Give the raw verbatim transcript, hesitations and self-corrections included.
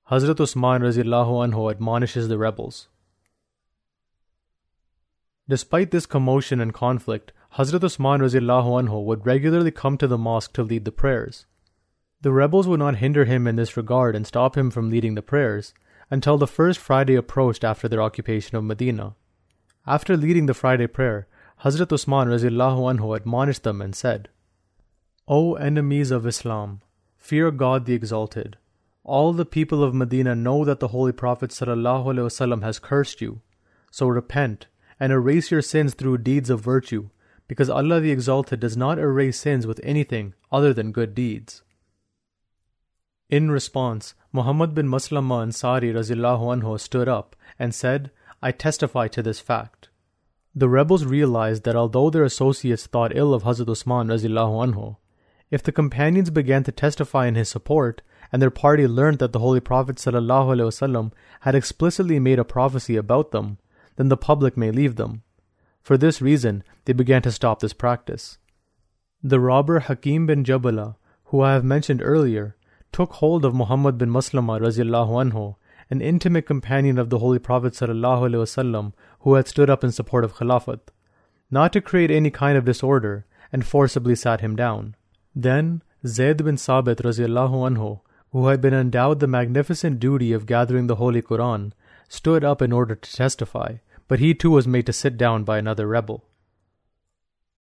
Hazrat Usman Razillahu Anhu admonishes the rebels. Despite this commotion and conflict, Hazrat Usman Razillahu Anhu would regularly come to the mosque to lead the prayers. The rebels would not hinder him in this regard and stop him from leading the prayers until the first Friday approached after their occupation of Medina. After leading the Friday prayer, Hazrat Usman Razillahu Anhu admonished them and said, O enemies of Islam, fear God the Exalted. All the people of Medina know that the Holy Prophet Sallallahu Alaihi Wasallam has cursed you. So repent and erase your sins through deeds of virtue, because Allah the Exalted does not erase sins with anything other than good deeds. In response, Muhammad bin Maslama Ansari Razillahu Anhu stood up and said, I testify to this fact. The rebels realized that although their associates thought ill of Hazrat Usman Razillahu Anhu, if the companions began to testify in his support, and their party learned that the Holy Prophet Sallallahu Alaihi Wasallam had explicitly made a prophecy about them, then the public may leave them. For this reason, they began to stop this practice. The robber Hakim bin Jabala, who I have mentioned earlier, took hold of Muhammad bin Maslama Razillahu Anhu, an intimate companion of the Holy Prophet Sallallahu Alaihi Wasallam who had stood up in support of Khilafat, not to create any kind of disorder, and forcibly sat him down. Then Zayd bin Sabit Razillahu Anhu, who had been endowed the magnificent duty of gathering the Holy Quran, stood up in order to testify, but he too was made to sit down by another rebel.